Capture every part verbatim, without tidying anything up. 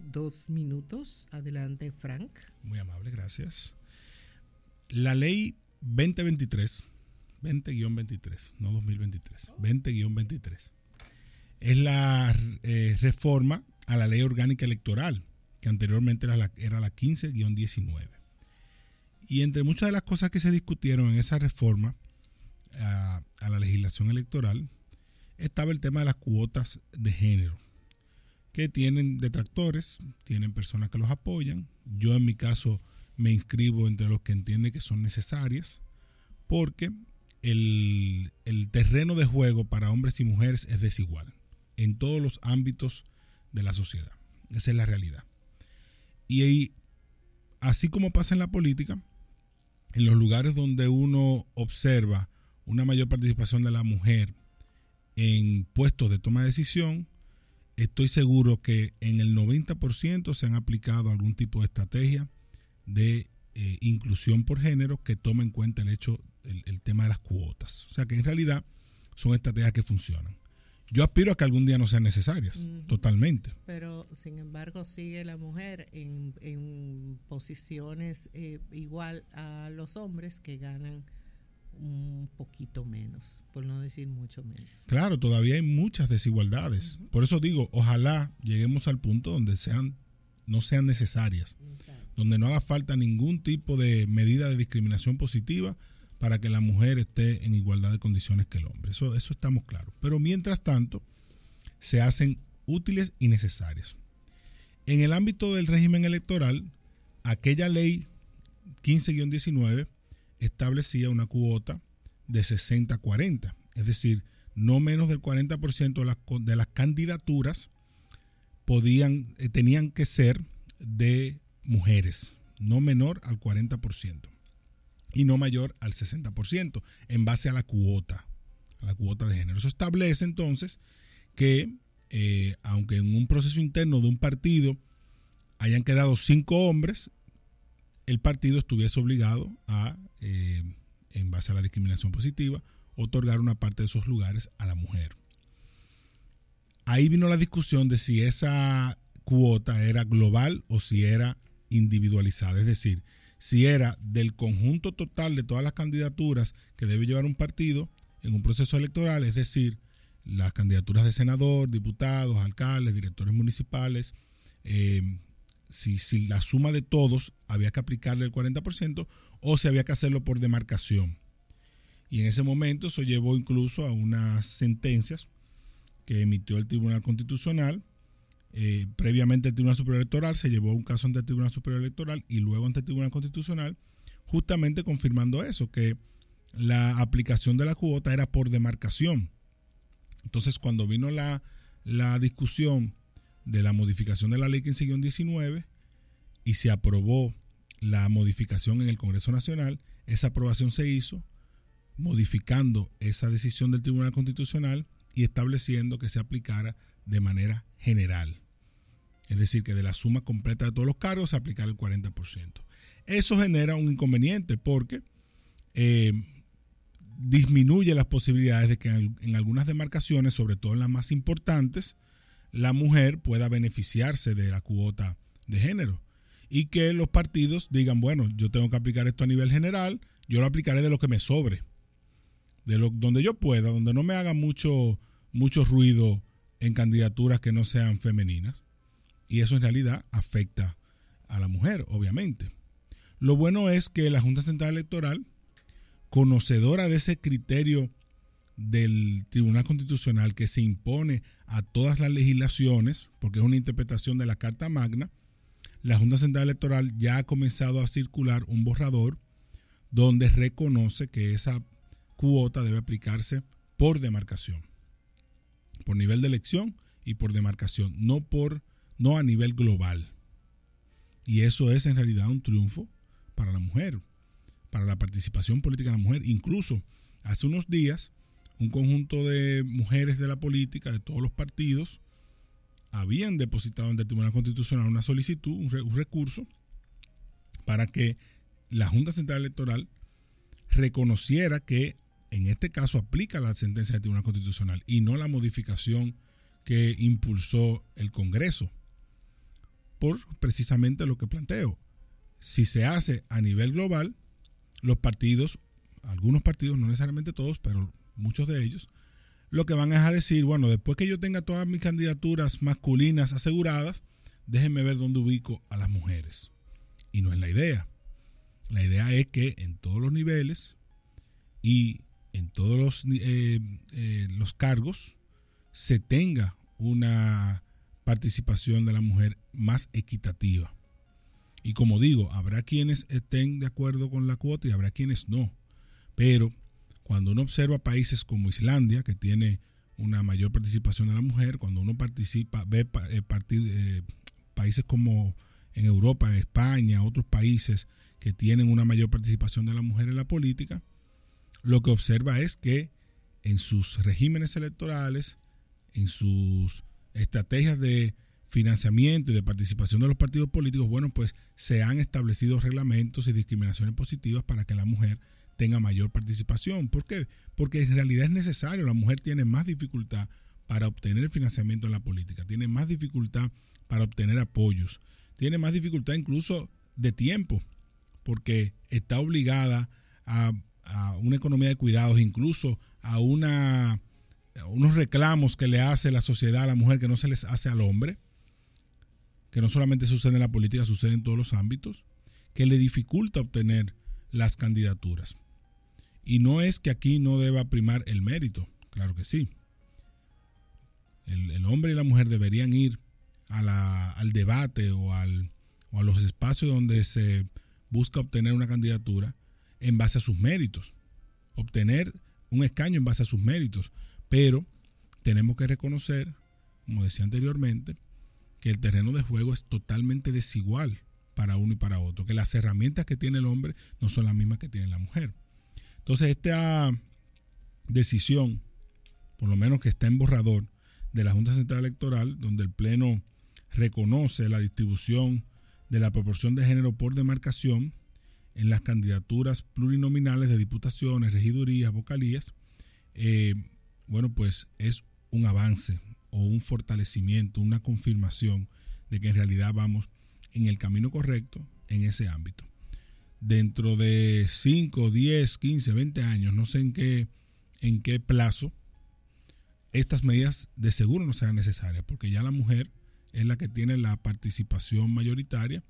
dos minutos. Adelante, Frank. Muy amable, gracias. La ley veinte veintitrés, veinte guión veintitrés, no dos mil veintitrés, veinte guión veintitrés, es la eh, reforma a la ley orgánica electoral, que anteriormente era la, era la quince guión diecinueve. Y entre muchas de las cosas que se discutieron en esa reforma a, a la legislación electoral, estaba el tema de las cuotas de género, que tienen detractores, tienen personas que los apoyan. Yo en mi caso me inscribo entre los que entienden que son necesarias, porque el, el terreno de juego para hombres y mujeres es desigual en todos los ámbitos de la sociedad. Esa es la realidad. Y ahí, así como pasa en la política, en los lugares donde uno observa una mayor participación de la mujer en puestos de toma de decisión, estoy seguro que en el noventa por ciento se han aplicado algún tipo de estrategia de eh, inclusión por género que toma en cuenta el hecho, el, el tema de las cuotas. O sea que en realidad son estrategias que funcionan. Yo aspiro a que algún día no sean necesarias, uh-huh. totalmente. Pero, sin embargo, sigue la mujer en, en posiciones eh, igual a los hombres que ganan un poquito menos, por no decir mucho menos. Claro, todavía hay muchas desigualdades. Uh-huh. Por eso digo, ojalá lleguemos al punto donde sean no sean necesarias, exacto, donde no haga falta ningún tipo de medida de discriminación positiva para que la mujer esté en igualdad de condiciones que el hombre. Eso, eso estamos claros. Pero mientras tanto, se hacen útiles y necesarias. En el ámbito del régimen electoral, aquella ley quince guión diecinueve establecía una cuota de sesenta a cuarenta, es decir, no menos del cuarenta por ciento de las, de las candidaturas podían, eh, tenían que ser de mujeres, no menor al cuarenta por ciento y no mayor al sesenta por ciento en base a la cuota, a la cuota de género. Eso establece entonces que eh, aunque en un proceso interno de un partido hayan quedado cinco hombres, el partido estuviese obligado a, eh, en base a la discriminación positiva, otorgar una parte de esos lugares a la mujer. Ahí vino la discusión de si esa cuota era global o si era individualizada, es decir, si era del conjunto total de todas las candidaturas que debe llevar un partido en un proceso electoral, es decir, las candidaturas de senador, diputados, alcaldes, directores municipales, eh, si, si la suma de todos había que aplicarle el cuarenta por ciento o si había que hacerlo por demarcación. Y en ese momento eso llevó incluso a unas sentencias que emitió el Tribunal Constitucional. Eh, previamente el Tribunal Superior Electoral se llevó un caso ante el Tribunal Superior Electoral y luego ante el Tribunal Constitucional, justamente confirmando eso, que la aplicación de la cuota era por demarcación. Entonces, cuando vino la, la discusión de la modificación de la ley quince guión diecinueve y se aprobó la modificación en el Congreso Nacional, esa aprobación se hizo modificando esa decisión del Tribunal Constitucional y estableciendo que se aplicara de manera general. Es decir, que de la suma completa de todos los cargos se aplicara el cuarenta por ciento. Eso genera un inconveniente porque eh, disminuye las posibilidades de que en, en algunas demarcaciones, sobre todo en las más importantes, la mujer pueda beneficiarse de la cuota de género y que los partidos digan, bueno, yo tengo que aplicar esto a nivel general, yo lo aplicaré de lo que me sobre, de lo, donde yo pueda, donde no me haga mucho, mucho ruido en candidaturas que no sean femeninas. Y eso en realidad afecta a la mujer, obviamente. Lo bueno es que la Junta Central Electoral, conocedora de ese criterio del Tribunal Constitucional que se impone a todas las legislaciones, porque es una interpretación de la Carta Magna, la Junta Central Electoral ya ha comenzado a circular un borrador donde reconoce que esa cuota debe aplicarse por demarcación, por nivel de elección y por demarcación, no por no a nivel global. Y eso es en realidad un triunfo para la mujer, para la participación política de la mujer. Incluso hace unos días un conjunto de mujeres de la política de todos los partidos habían depositado ante el Tribunal Constitucional una solicitud, un, re, un recurso para que la Junta Central Electoral reconociera que en este caso aplica la sentencia del Tribunal Constitucional y no la modificación que impulsó el Congreso. por precisamente lo que planteo. Si se hace a nivel global, los partidos, algunos partidos, no necesariamente todos, pero muchos de ellos, lo que van es a decir, bueno, después que yo tenga todas mis candidaturas masculinas aseguradas, déjenme ver dónde ubico a las mujeres. Y no es la idea. La idea es que en todos los niveles y en todos los, eh, eh, los cargos se tenga una participación de la mujer más equitativa. Y como digo, habrá quienes estén de acuerdo con la cuota y habrá quienes no. Pero cuando uno observa países como Islandia, que tiene una mayor participación de la mujer, cuando uno participa, ve eh, partid, eh, países como en Europa, España, otros países que tienen una mayor participación de la mujer en la política, lo que observa es que en sus regímenes electorales, en sus estrategias de financiamiento y de participación de los partidos políticos, bueno, pues se han establecido reglamentos y discriminaciones positivas para que la mujer tenga mayor participación. ¿Por qué? Porque en realidad es necesario. La mujer tiene más dificultad para obtener financiamiento en la política, tiene más dificultad para obtener apoyos, tiene más dificultad incluso de tiempo, porque está obligada a, a una economía de cuidados, incluso a, una, a unos reclamos que le hace la sociedad a la mujer que no se les hace al hombre, que no solamente sucede en la política, sucede en todos los ámbitos, que le dificulta obtener las candidaturas. Y no es que aquí no deba primar el mérito, claro que sí. El, el hombre y la mujer deberían ir a la, al debate o, al, o a los espacios donde se busca obtener una candidatura en base a sus méritos, obtener un escaño en base a sus méritos, pero tenemos que reconocer, como decía anteriormente, que el terreno de juego es totalmente desigual para uno y para otro, que las herramientas que tiene el hombre no son las mismas que tiene la mujer. Entonces, esta decisión, por lo menos que está en borrador de la Junta Central Electoral, donde el Pleno reconoce la distribución de la proporción de género por demarcación en las candidaturas plurinominales de diputaciones, regidurías, vocalías, eh, bueno, pues es un avance o un fortalecimiento, una confirmación de que en realidad vamos en el camino correcto en ese ámbito. Dentro de cinco, diez, quince, veinte años, no sé en qué, en qué plazo, estas medidas de seguro no serán necesarias, porque ya la mujer es la que tiene la participación mayoritaria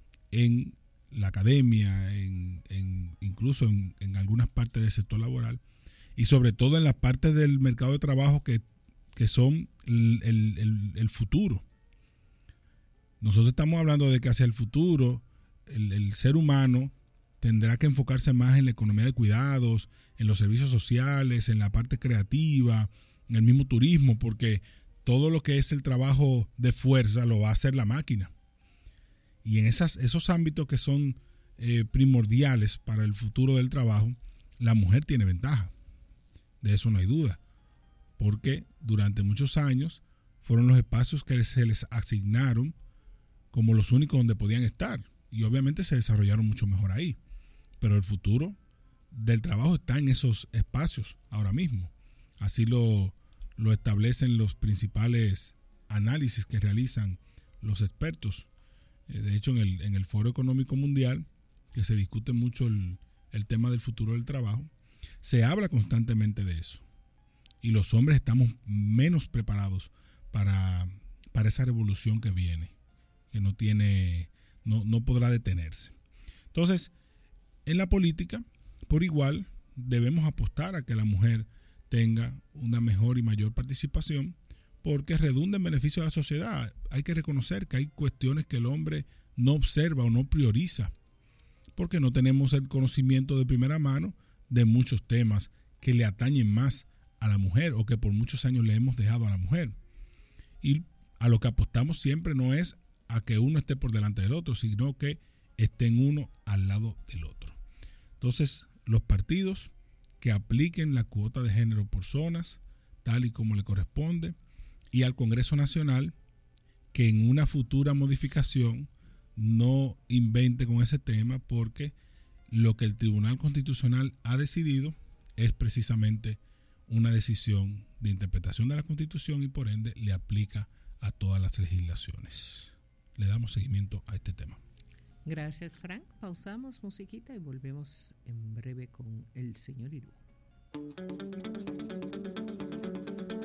en la academia, en, en, incluso en, en algunas partes del sector laboral, y sobre todo en las partes del mercado de trabajo que, que son el, el, el, el futuro. Nosotros estamos hablando de que hacia el futuro el, el ser humano tendrá que enfocarse más en la economía de cuidados, en los servicios sociales, en la parte creativa, en el mismo turismo, porque todo lo que es el trabajo de fuerza lo va a hacer la máquina. Y en esas, esos ámbitos que son eh, primordiales para el futuro del trabajo, la mujer tiene ventaja. De eso no hay duda. Porque durante muchos años fueron los espacios que se les asignaron como los únicos donde podían estar. Y obviamente se desarrollaron mucho mejor ahí. Pero el futuro del trabajo está en esos espacios ahora mismo. Así lo, lo establecen los principales análisis que realizan los expertos. De hecho, en el, en el Foro Económico Mundial, que se discute mucho el, el tema del futuro del trabajo, se habla constantemente de eso. Y los hombres estamos menos preparados para, para esa revolución que viene, que no tiene, no, no podrá detenerse. Entonces, en la política, por igual, debemos apostar a que la mujer tenga una mejor y mayor participación, porque redunda en beneficio de la sociedad. Hay que reconocer que hay cuestiones que el hombre no observa o no prioriza, porque no tenemos el conocimiento de primera mano de muchos temas que le atañen más a la mujer o que por muchos años le hemos dejado a la mujer. Y a lo que apostamos siempre no es a que uno esté por delante del otro, sino que estén uno al lado del otro. Entonces, los partidos que apliquen la cuota de género por zonas, tal y como le corresponde, y al Congreso Nacional, que en una futura modificación no invente con ese tema, porque lo que el Tribunal Constitucional ha decidido es precisamente una decisión de interpretación de la Constitución y por ende le aplica a todas las legislaciones. le damos seguimiento a este tema. Gracias, Frank. Pausamos musiquita y volvemos en breve con el señor Irujo.